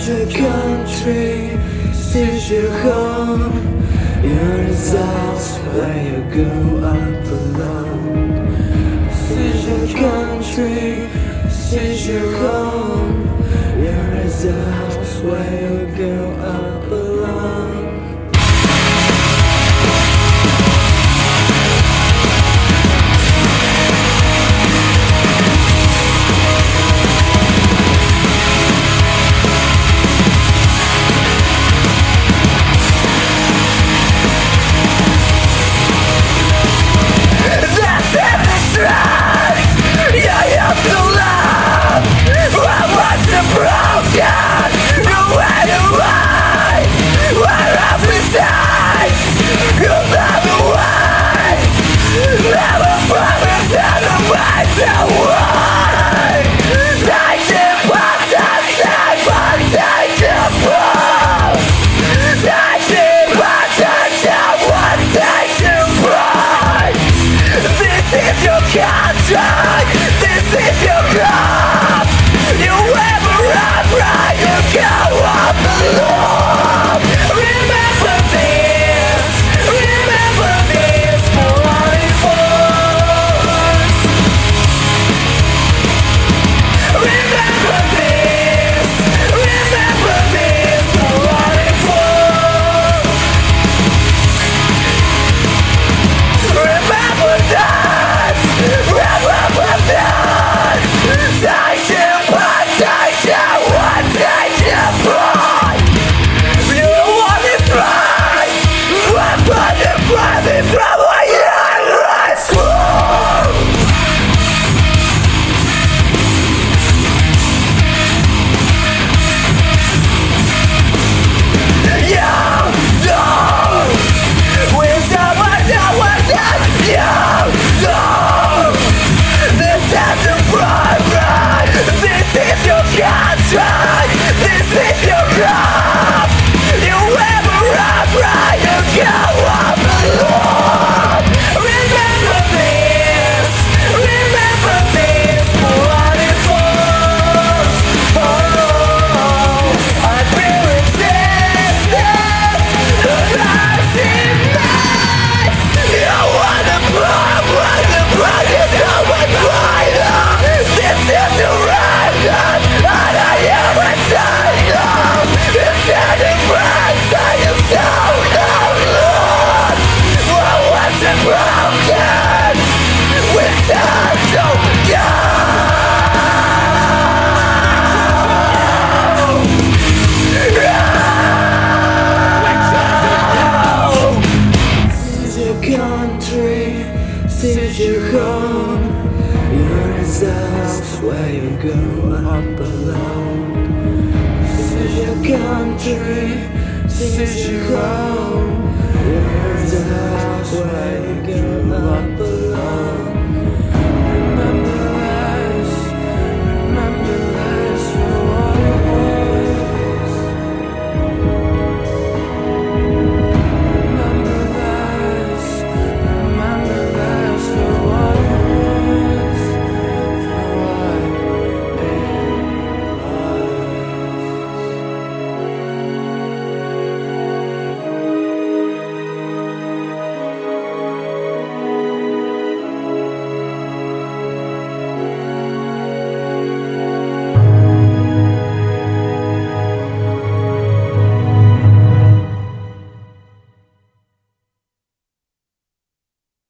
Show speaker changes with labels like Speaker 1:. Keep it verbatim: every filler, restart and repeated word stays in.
Speaker 1: your country, this is your home. Your results where you go up alone. This is your country, this is your home. Your results where you go up alone. This is your home, your results where you go up alone. This is your country, this is your home, your results where you go up